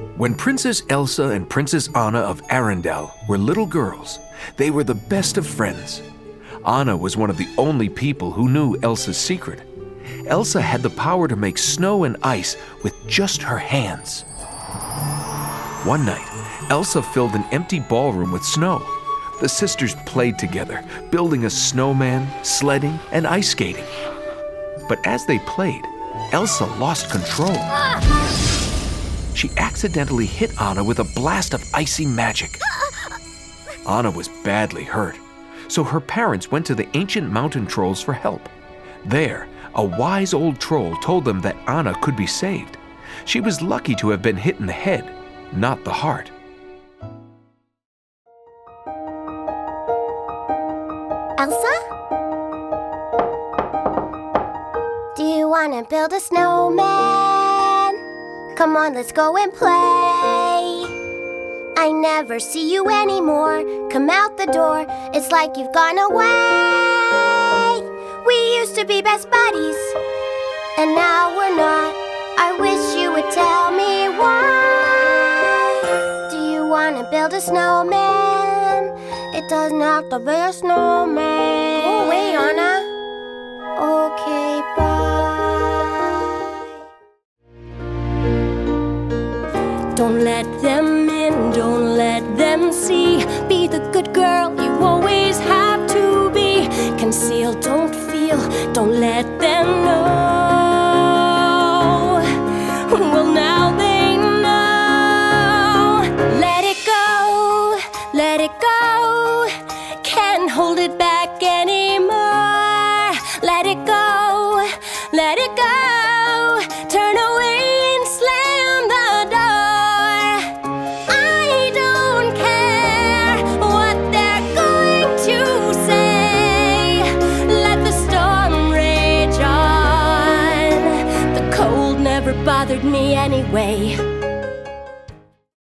When Princess Elsa and Princess Anna of Arendelle were little girls, they were the best of friends. Anna was one of the only people who knew Elsa's secret. Elsa had the power to make snow and ice with just her hands. One night, Elsa filled an empty ballroom with snow. The sisters played together, building a snowman, sledding, and ice skating. But as they played, Elsa lost control. She accidentally hit Anna with a blast of icy magic. Anna was badly hurt, so her parents went to the ancient mountain trolls for help. There, a wise old troll told them that Anna could be saved. She was lucky to have been hit in the head, not the heart. Elsa? Do you want to build a snowman? Come on, let's go and play. I never see you anymore. Come out the door, it's like you've gone away. We used to be best buddies, and now we're not. I wish you would tell me why. Do you want to build a snowman? It doesn't have to be a snowman. Go away, Anna. Okay, bye. Don't let them in, don't let them see. Be the good girl you always have to be. Conceal, don't feel, don't let them know. Well, now they know. Let it go, let it go. Can't hold it back anymore. Let it go, let it go. Turn away and slam the door. I don't care what they're going to say. Let the storm rage on. The cold never bothered me anyway.